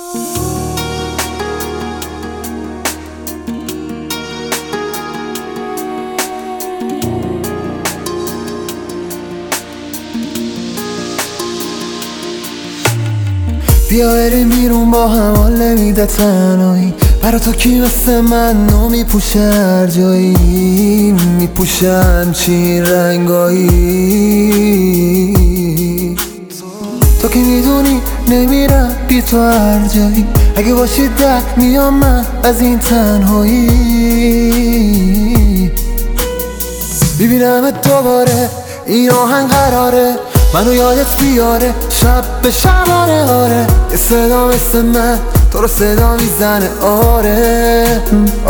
بیا بریم بیرون با هم، حال نمیده تنهایی. برا تو کی مثل من نو میپوشه هر جایی، میپوشه همچین رنگایی. تو که میدونی نمیرم بی تو هر جایی، اگه باشی در میام من از این تنهایی. ببینمت دوباره، این آهنگ قراره منو یادت بیاره، شب به شبانه. آره یه صدا مثل من تو رو صدا میزنه. آره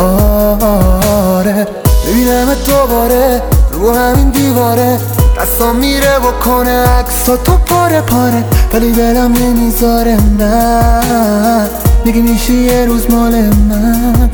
آره ببینمت دوباره رو همین دیواره، دستام میره بکنه عکسا تو پاره پاره، ولی دلم نمیذاره. نه میگی میشه یه روز مال من.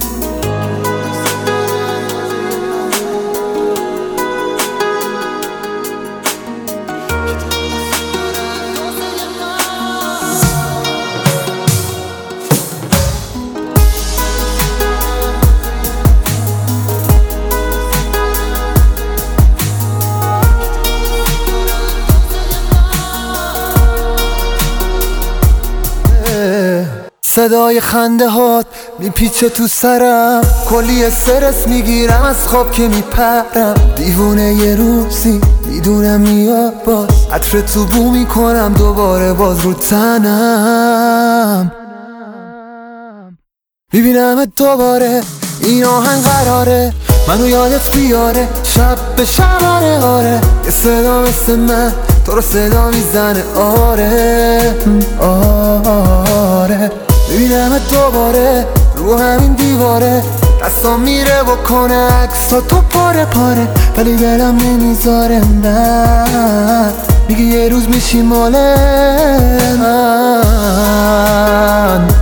صدای خنده هات میپیچه تو سرم، کلی استرس میگیرم از خواب که میپرم. دیوونه یه روزی میدونم میاد باز، عطر تو بو میکنم دوباره باز رو تنم. میبینمت دوباره، این آهنگ قراره منو یادت بیاره، شب به شبانه. آره یه صدا مثل من تو رو صدا میزنه. آره آره ببینمت دوباره رو همین دیواره، دستام میره بکنه عکسا تو پاره پاره، ولی دلم نمیذاره. نه میگه یه روز میشی مال من.